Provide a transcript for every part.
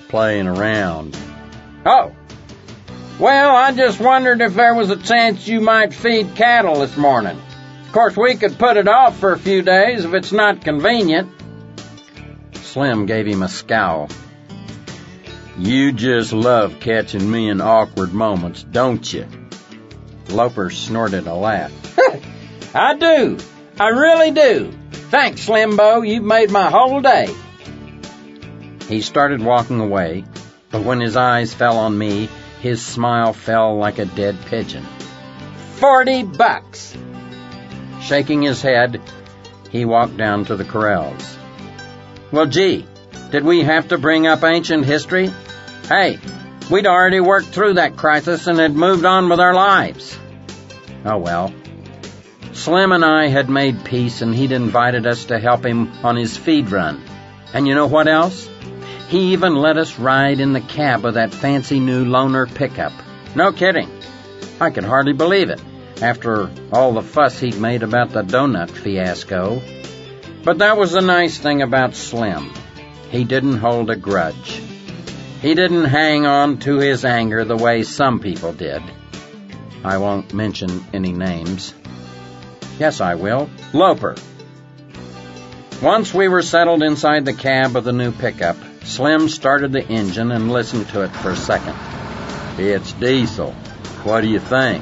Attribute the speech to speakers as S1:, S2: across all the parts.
S1: playing around." "Oh. Well, I just wondered if there was a chance you might feed cattle this morning. Of course, we could put it off for a few days if it's not convenient." Slim gave him a scowl. "You just love catching me in awkward moments, don't you?" Loper snorted a laugh. "I do. I really do. Thanks, Slimbo. You've made my whole day." He started walking away, but when his eyes fell on me, his smile fell like a dead pigeon. $40. Shaking his head, he walked down to the corrals. "Well, gee, did we have to bring up ancient history? Hey, we'd already worked through that crisis and had moved on with our lives." Oh well. Slim and I had made peace, and he'd invited us to help him on his feed run. And you know what else? He even let us ride in the cab of that fancy new loaner pickup. No kidding. I could hardly believe it, after all the fuss he'd made about the donut fiasco. But that was the nice thing about Slim. He didn't hold a grudge. He didn't hang on to his anger the way some people did. I won't mention any names. Yes, I will. Loper. Once we were settled inside the cab of the new pickup, Slim started the engine and listened to it for a second. "It's diesel. What do you think?"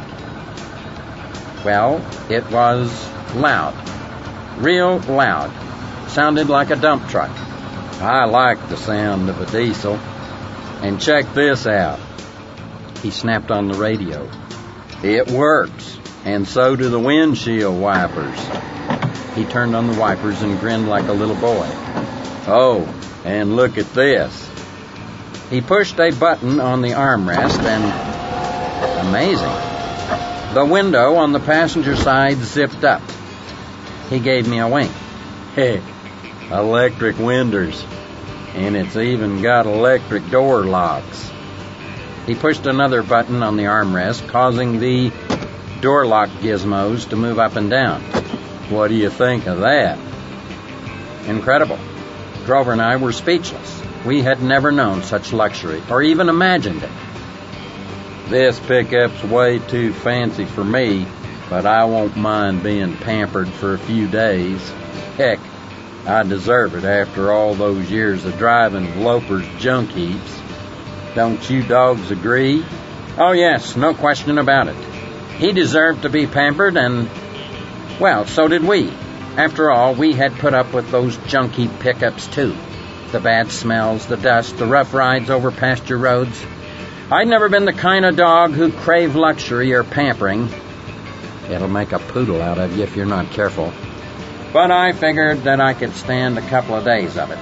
S1: Well, it was loud. Real loud. Sounded like a dump truck. "I like the sound of a diesel. And check this out." He snapped on the radio. "It works, and so do the windshield wipers." He turned on the wipers and grinned like a little boy. "Oh, and look at this." He pushed a button on the armrest and... amazing. The window on the passenger side zipped up. He gave me a wink. "Hey, electric windows. And it's even got electric door locks." He pushed another button on the armrest, causing the door lock gizmos to move up and down. "What do you think of that?" Incredible. Grover and I were speechless. We had never known such luxury, or even imagined it. "This pickup's way too fancy for me, but I won't mind being pampered for a few days. Heck, I deserve it after all those years of driving Loper's junk heaps. Don't you dogs agree?" "Oh yes, no question about it. He deserved to be pampered, and, well, so did we. After all, we had put up with those junky pickups too. The bad smells, the dust, the rough rides over pasture roads. I'd never been the kind of dog who craved luxury or pampering. It'll make a poodle out of you if you're not careful. But I figured that I could stand a couple of days of it.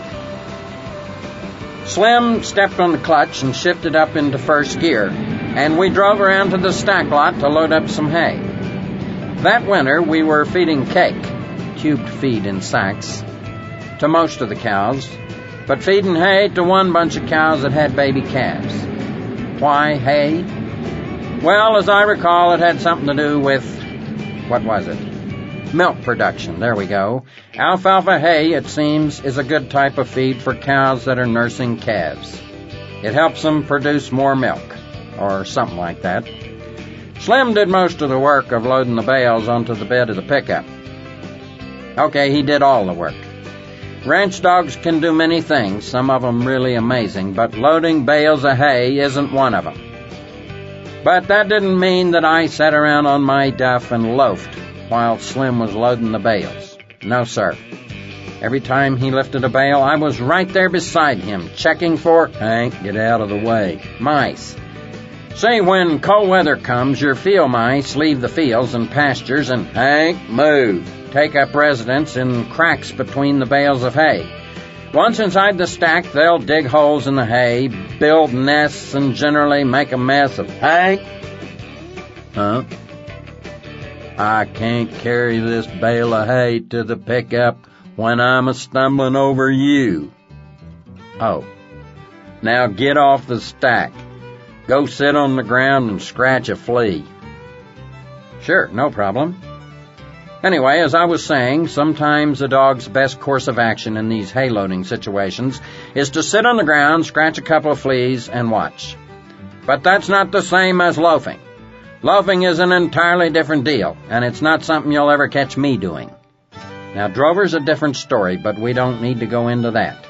S1: Slim stepped on the clutch and shifted up into first gear, and we drove around to the stack lot to load up some hay. That winter, we were feeding cake, cubed feed in sacks, to most of the cows, but feeding hay to one bunch of cows that had baby calves. Why hay? Well, as I recall, it had something to do with, what was it? Milk production, there we go. Alfalfa hay, it seems, is a good type of feed for cows that are nursing calves. It helps them produce more milk, or something like that. Slim did most of the work of loading the bales onto the bed of the pickup. Okay, he did all the work. Ranch dogs can do many things, some of them really amazing, but loading bales of hay isn't one of them. But that didn't mean that I sat around on my duff and loafed while Slim was loading the bales. No, sir. Every time he lifted a bale, I was right there beside him, checking for, "Hank, get out of the way," mice. See, when cold weather comes, your field mice leave the fields and pastures and, "Hank, move," take up residence in cracks between the bales of hay. Once inside the stack, they'll dig holes in the hay, build nests, and generally make a mess of, "Hank." "Huh?" "I can't carry this bale of hay to the pickup when I'm a-stumbling over you." "Oh. Now get off the stack. Go sit on the ground and scratch a flea." "Sure, no problem." Anyway, as I was saying, sometimes a dog's best course of action in these hay-loading situations is to sit on the ground, scratch a couple of fleas, and watch. But that's not the same as loafing. Loafing is an entirely different deal, and it's not something you'll ever catch me doing. Now, drover's a different story, but we don't need to go into that.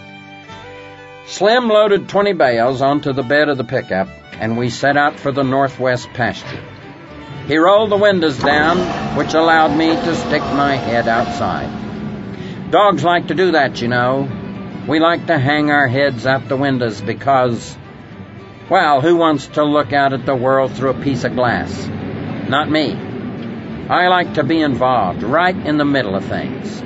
S1: Slim loaded 20 bales onto the bed of the pickup, and we set out for the northwest pasture. He rolled the windows down, which allowed me to stick my head outside. Dogs like to do that, you know. We like to hang our heads out the windows because, well, who wants to look out at the world through a piece of glass? Not me. I like to be involved, right in the middle of things.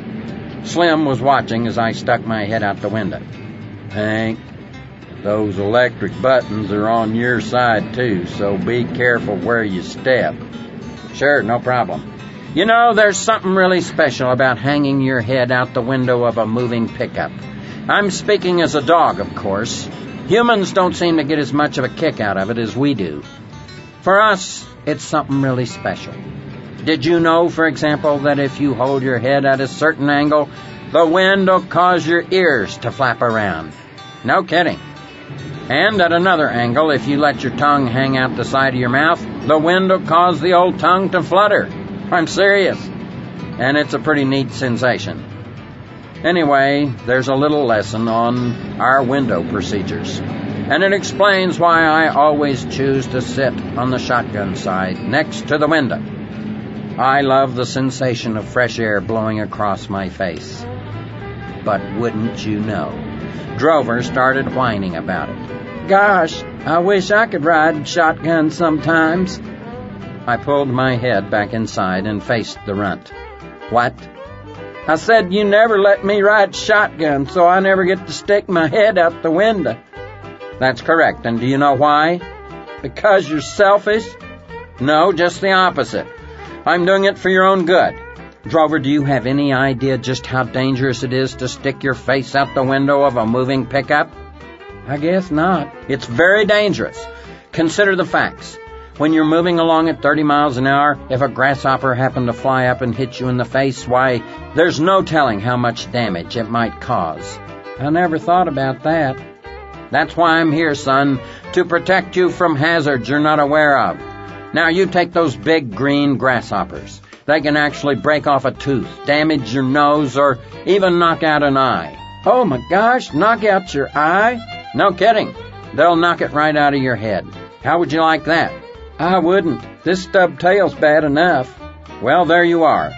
S1: Slim was watching as I stuck my head out the window. Hank, those electric buttons are on your side, too, so be careful where you step. Sure, no problem. You know, there's something really special about hanging your head out the window of a moving pickup. I'm speaking as a dog, of course. Humans don't seem to get as much of a kick out of it as we do. For us, it's something really special. Did you know, for example, that if you hold your head at a certain angle, the wind will cause your ears to flap around? No kidding. And at another angle, if you let your tongue hang out the side of your mouth, the wind will cause the old tongue to flutter. I'm serious. And it's a pretty neat sensation. Anyway, there's a little lesson on our window procedures. And it explains why I always choose to sit on the shotgun side next to the window. I love the sensation of fresh air blowing across my face. But wouldn't you know, Drover started whining about it. Gosh, I wish I could ride shotgun sometimes. I pulled my head back inside and faced the runt. What? I said you never let me ride shotgun, so I never get to stick my head out the window. That's correct, and do you know why? Because you're selfish? No, just the opposite. I'm doing it for your own good. Drover, do you have any idea just how dangerous it is to stick your face out the window of a moving pickup? I guess not. It's very dangerous. Consider the facts. When you're moving along at 30 miles an hour, if a grasshopper happened to fly up and hit you in the face, why, there's no telling how much damage it might cause. I never thought about that. That's why I'm here, son, to protect you from hazards you're not aware of. Now, you take those big green grasshoppers. They can actually break off a tooth, damage your nose, or even knock out an eye. Oh, my gosh, knock out your eye? No kidding. They'll knock it right out of your head. How would you like that? I wouldn't. This stub tail's bad enough. Well, there you are.